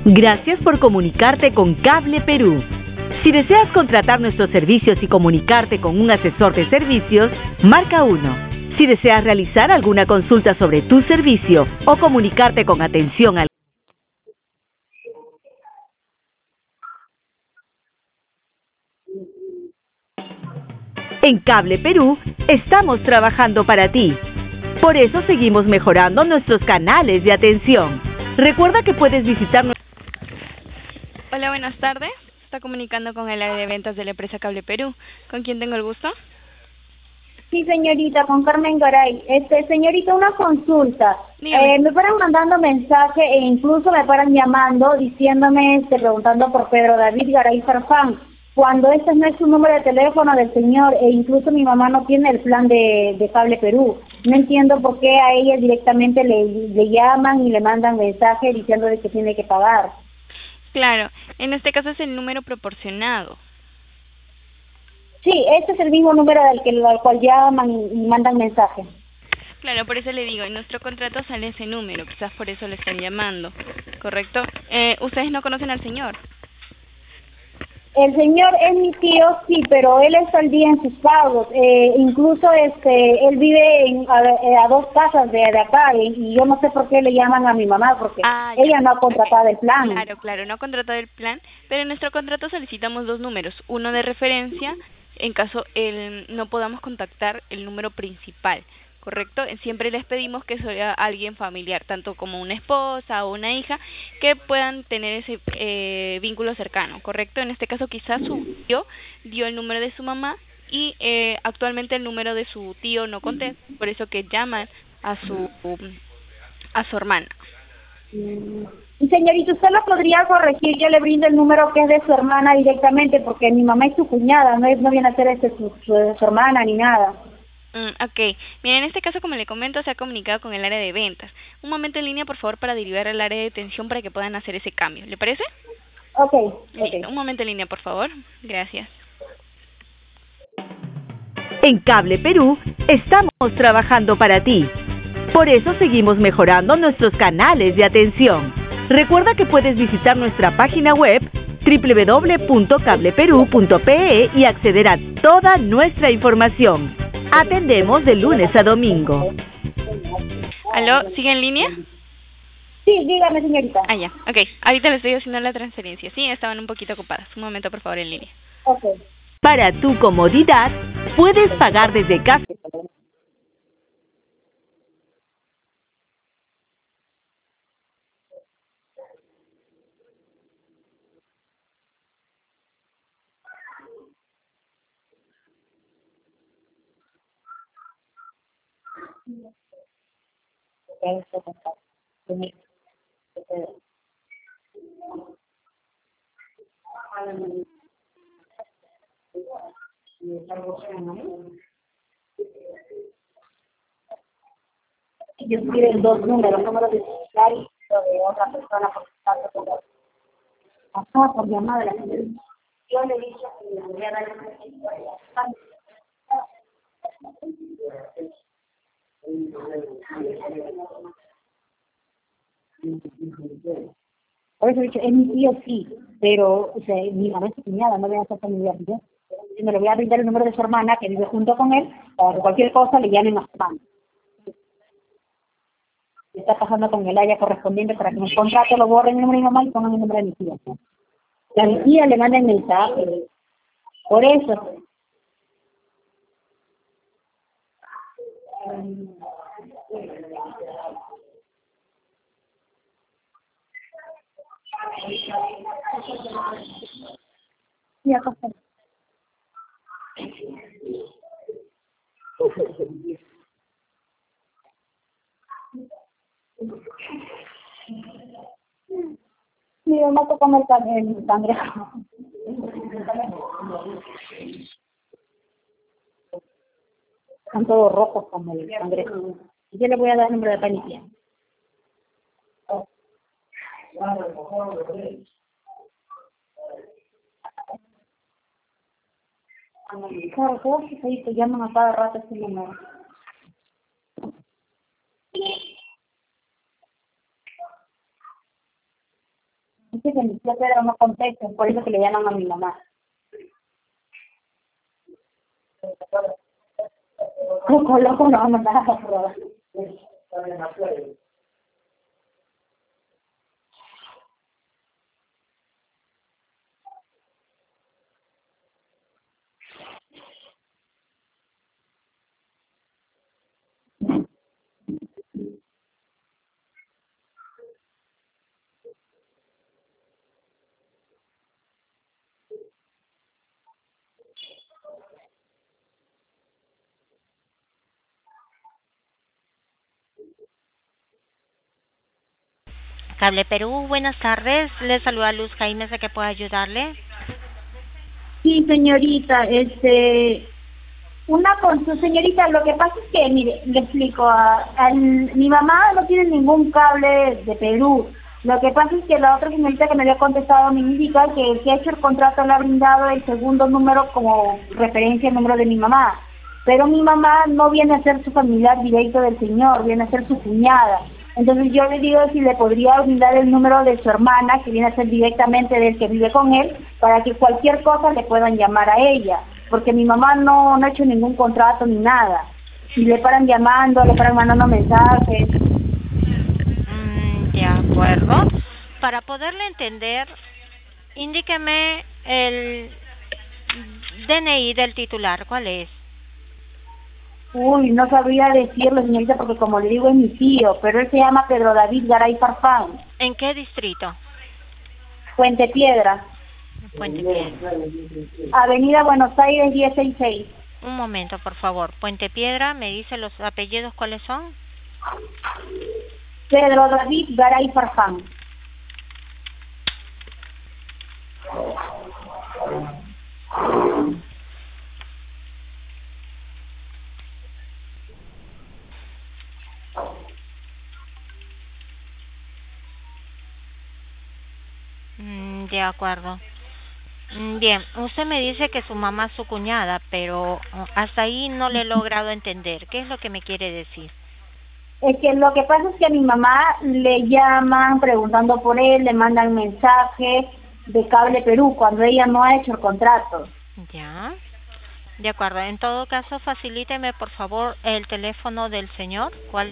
Gracias por comunicarte con Cable Perú. Si deseas contratar nuestros servicios y comunicarte con un asesor de servicios, marca 1. Si deseas realizar alguna consulta sobre tu servicio o comunicarte con atención al En Cable Perú, estamos trabajando para ti. Por eso seguimos mejorando nuestros canales de atención. Recuerda que puedes visitar Hola, buenas tardes. Está comunicando con el área de ventas de la empresa Cable Perú. ¿Con quién tengo el gusto? Sí, señorita, con Carmen Garay. Señorita, una consulta. Dígame. Me paran mandando mensaje e incluso me paran llamando diciéndome, preguntando por Pedro David Garay Farfán, cuando ese no es su número de teléfono del señor e incluso mi mamá no tiene el plan de Cable Perú. No entiendo por qué a ella directamente le llaman y le mandan mensaje diciendo de que tiene que pagar. Claro, en este caso es el número proporcionado. Sí, este es el mismo número al cual llaman y mandan mensaje. Claro, por eso le digo, en nuestro contrato sale ese número, quizás por eso le están llamando, ¿correcto? ¿Ustedes no conocen al señor? El señor es mi tío, sí, pero él está al día en sus pagos. Incluso él vive a 2 casas de acá y yo no sé por qué le llaman a mi mamá, porque ella no ha contratado el plan. Claro, no ha contratado el plan, pero en nuestro contrato solicitamos 2 números, uno de referencia en caso no podamos contactar el número principal, ¿correcto? Siempre les pedimos que sea alguien familiar, tanto como una esposa o una hija, que puedan tener ese vínculo cercano, ¿correcto? En este caso quizás su tío dio el número de su mamá y actualmente el número de su tío no contesta, por eso que llaman a su hermana. Y señorita, ¿usted lo podría corregir? Yo le brindo el número que es de su hermana directamente, porque mi mamá es su cuñada, no viene a ser su hermana ni nada. Ok, mira, en este caso, como le comento, se ha comunicado con el área de ventas. Un momento en línea, por favor, para derivar al área de atención para que puedan hacer ese cambio. ¿Le parece? Ok. Listo, un momento en línea, por favor. Gracias. En Cable Perú, estamos trabajando para ti. Por eso seguimos mejorando nuestros canales de atención. Recuerda que puedes visitar nuestra página web www.cableperú.pe y acceder a toda nuestra información. Atendemos de lunes a domingo. ¿Aló? ¿Sigue en línea? Sí, dígame, señorita. Ya, ok. Ahorita le estoy haciendo la transferencia. Sí, estaban un poquito ocupadas. Un momento, por favor, en línea. Ok. Para tu comodidad, puedes pagar desde casa. Ellos piden 2 números, número de celular y lo de otra persona por pasó por llamada de la señorita. Yo le dije que le voy a dar el Por eso he dicho, es mi tío sí, pero mi mamá es su cuñada, no voy a hacer familiar yo. Me le voy a brindar el número de su hermana que vive junto con él, para que cualquier cosa le llamen a su hermana. Está pasando con el área correspondiente para que en el contrato lo borren el número de mi mamá y pongan el número de mi tía. La mi tía le manda el mensaje. Por eso. Sí, acá está. Mi mamá tocó el cangrejo. Están todos rojos como el cangrejo. Yo le voy a dar el número de panitia. Claro, todos ahí te llaman a cada rato ese número. Dice que mi tío Pedro no contesta, es por eso que le llaman a mi mamá. Coco loco no va a mandar a probar. Cable Perú, buenas tardes. Le saluda Luz Jaime, ¿de qué puedo ayudarle? Sí, señorita, una consulta, señorita, lo que pasa es que, mire, le explico, mi mamá no tiene ningún cable de Perú. Lo que pasa es que la otra señorita que me había contestado me indica que el que ha hecho el contrato le ha brindado el segundo número como referencia al número de mi mamá. Pero mi mamá no viene a ser su familiar directo del señor, viene a ser su cuñada. Entonces yo le digo si le podría brindar el número de su hermana, que viene a ser directamente del que vive con él, para que cualquier cosa le puedan llamar a ella. Porque mi mamá no ha hecho ningún contrato ni nada. Y le paran llamando, le paran mandando mensajes. De acuerdo. Para poderle entender, indíqueme el DNI del titular. ¿Cuál es? Uy, no sabría decirle, señorita, porque como le digo es mi tío, pero él se llama Pedro David Garay Farfán. ¿En qué distrito? Puente Piedra. Puente Piedra. Avenida Buenos Aires 166. Un momento, por favor. Puente Piedra, ¿me dice los apellidos cuáles son? Pedro David Garay Farfán. De acuerdo. Bien, usted me dice que su mamá es su cuñada, pero hasta ahí no le he logrado entender. ¿Qué es lo que me quiere decir? Es que lo que pasa es que a mi mamá le llaman preguntando por él, le mandan mensajes de Cable Perú cuando ella no ha hecho el contrato. Ya. De acuerdo. En todo caso, facilíteme, por favor, el teléfono del señor. ¿Cuál?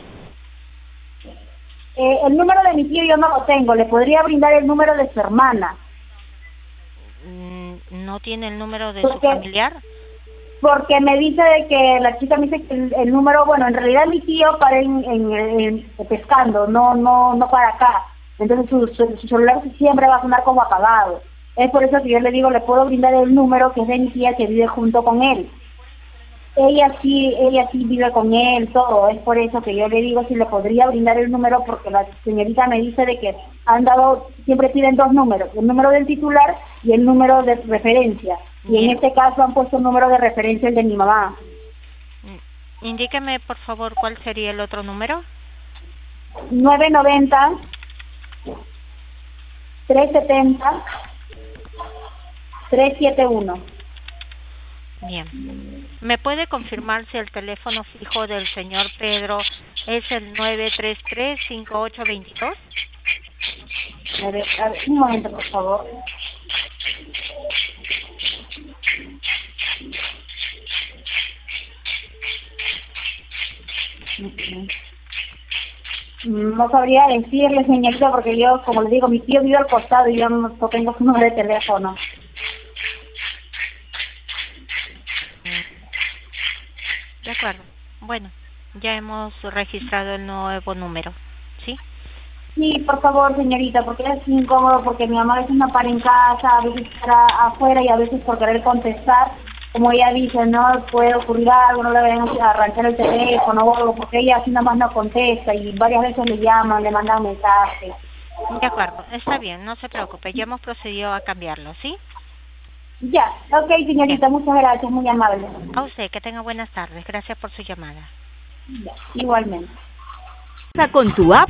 El número de mi tío yo no lo tengo. Le podría brindar el número de su hermana. ¿No tiene el número de su familiar? Porque me dice de que la chica me dice que el número, bueno, en realidad mi tío para en pescando, no para acá. Entonces su celular siempre va a sonar como apagado. Es por eso que yo le digo, le puedo brindar el número que es de mi tía que vive junto con él. Ella sí vive con él, todo. Es por eso que yo le digo si le podría brindar el número, porque la señorita me dice de que han dado, siempre piden dos números, el número del titular y el número de referencia. Y en este caso han puesto el número de referencia, el de mi mamá. Indíqueme, por favor, cuál sería el otro número. 990 370 371. Bien. ¿Me puede confirmar si el teléfono fijo del señor Pedro es el 933-5822? A ver, un momento, por favor. No sabría decirle, señorita, porque yo, como le digo, mi tío vive al costado y yo no tengo su número de teléfono. De acuerdo. Bueno, ya hemos registrado el nuevo número, ¿sí? Sí, por favor, señorita, porque es incómodo, porque mi mamá a veces no para en casa, a veces para afuera y a veces por querer contestar, como ella dice, no puede ocurrir algo, no le vayan a arrancar el teléfono o algo, porque ella así nada más no contesta y varias veces le llaman, le mandan mensajes. De acuerdo, está bien, no se preocupe, ya hemos procedido a cambiarlo, ¿sí? Ya, ok, señorita, bien. Muchas gracias, muy amable. A usted, que tenga buenas tardes, gracias por su llamada. Ya, igualmente. Con tu app